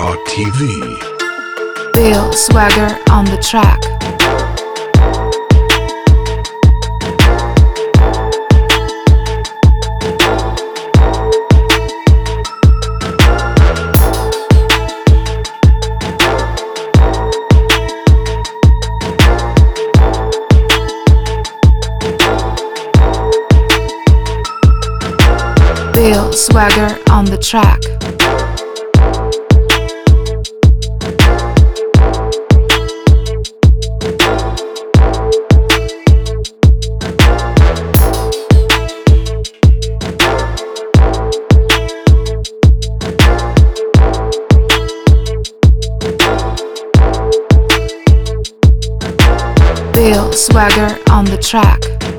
Swagger.tv. Bill Swagger on the track. Bill Swagger on the track. Bill Swagger on the track.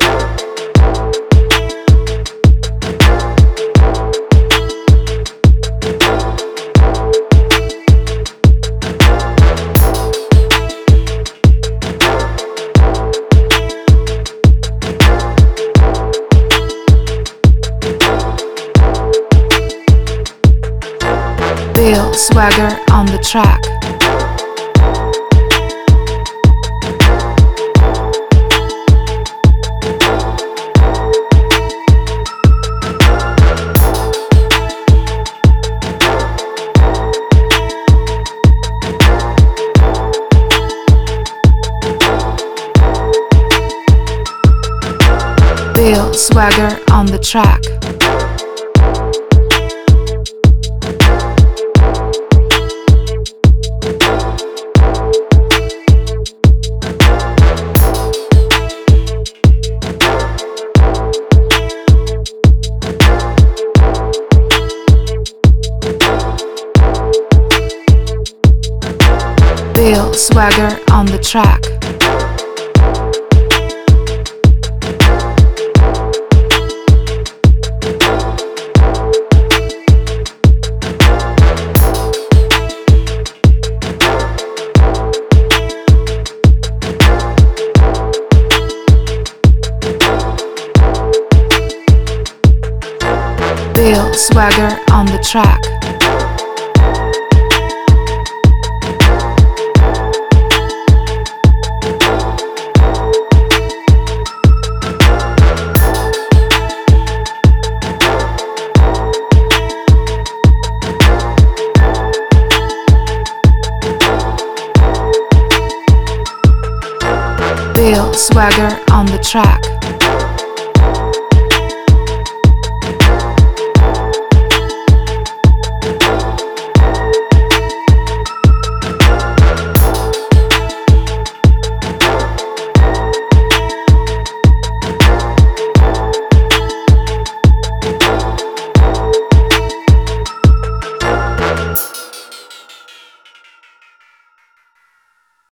Bill Swagger on the track. Bill Swagger on the track. Bill Swagger on the track. Bill Swagger on the track. Bill Swagger on the track.